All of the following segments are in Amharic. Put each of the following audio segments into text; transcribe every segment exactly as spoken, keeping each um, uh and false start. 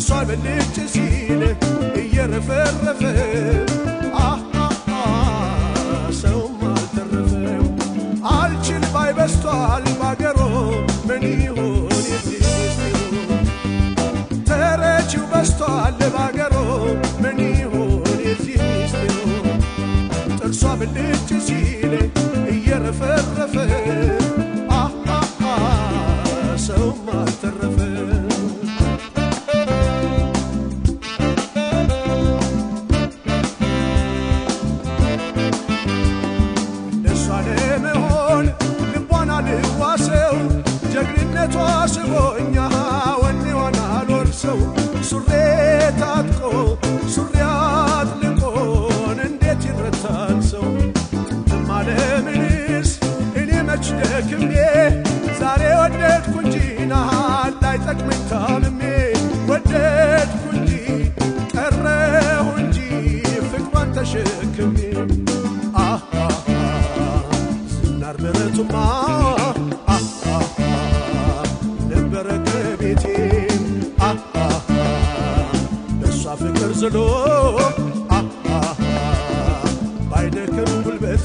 ጥርሷ በልጭ ሲል እየረፈረፈ ሰው አልተረፈም አልችል ባይበስቷል ባገሮ ምን ይሆን የዚህ ተረችው በስቷል ባገሮ ምን ይሆን የዚህ ጥርሷ በልጭ ሲል እየረፈረፈ ሰው አልተረፈ ጀግንነቷ ስቦኛ ወኔዋን አልወርሰው ሱሬ ታጥቆ ሱሪ አጥልቆን እንዴት ይረታል ሰው ማለምንስ እኔ መች ደክሜ ዛሬ ወደድኩ እንጂ ናሃል ላይጠቅመኝ ታምሜ ወደድኩ እንጂ ቀረሁ እንጂ ፍቅሯን ተሸክሜ ዝናር ብረቱማ ፍቅር ዝሎ ባይደክም ጉልበቴ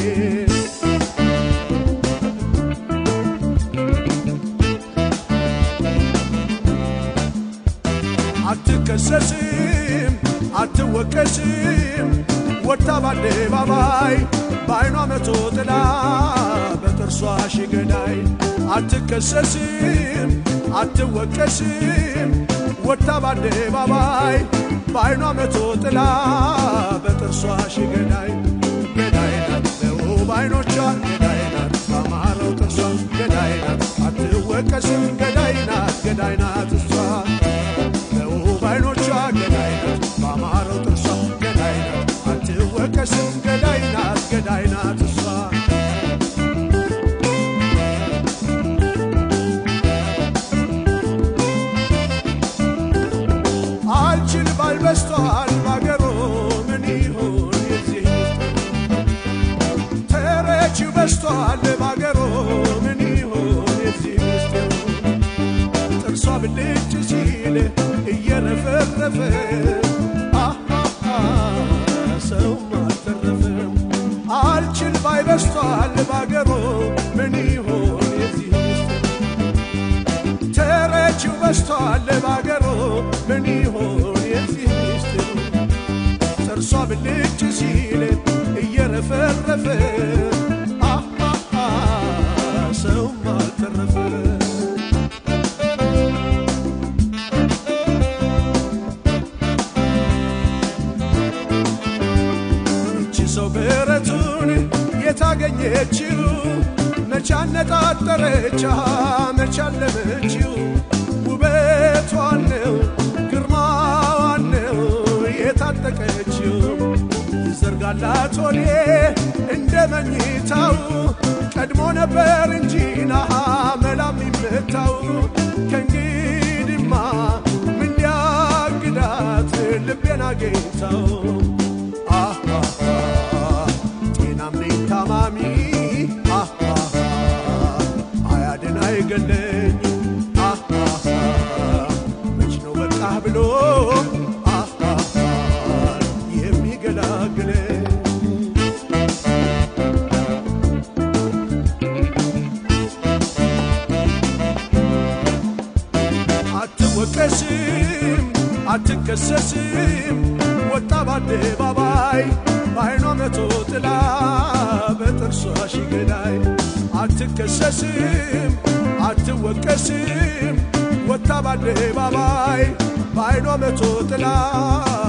አትከሰስም አትወቀስም ወጣ ባደባባይ ባይኗ መቶ ጥላ በጥርሷ ሽገዳይ አትከሰስም አትወቀስም ወጣ ባደባባይ ባይኗ መቶ ጥላ በጥርሷ ሽገዳይ ገዳይ ናት ነው ባይኖቿ ገዳይ ናት ባማረው ጥርሷ ገዳይ ናት አትወቀስም ገዳይ ናት ገዳይ ናት እሷ ነው ባይኖቿ ገዳይ ናት ባማረው ጥርሷ ገዳይ ናት አትወቀስም ገዳይ ናት ገዳይ ናት እሷ ባልበስቷል ባገሮ ምን ይሆን የዚህ ተረችው በስቷል ባገሮ ምን ይሆን የዚህ ጥርሷ ብልጭ ሲል እየረፈረፈ ሰው አልተረፈም አልችል ባይበስቷል ባገሮ ምን ይሆን የዚህ ተረችው በስቷል ባገሮ ምን ይሆን ጥርሷ ብልጭ ሲል እየረፈረፈ ሰው አልተረፈ እቺ ሰው ብረቱን የታገኘችው መች አነጣጠረች መች አለመችው ውበቷን ነው ግርማዋን ነው የታጠቀችው ይዘርጋላት ሆዴ እንደ መኝታው ቀድሞ ነበር እንጂ ናሃ መላም ይመታው ከእንግዲህማ ምን ሊያግዳት ልቤን አገኝታው ጤናም ነኝ ታማሚ አያድን አይገለኝ መች ነው በቃህ ብሎ አትወቀስም አትከሰስም ወጣ ባደባባይ ባይኗ መቶ ጥላ በጥርሷ ሽገዳይ አትከሰስም አትወቀስም ወጣ ባደባባይ ባይኗ መቶ ጥላ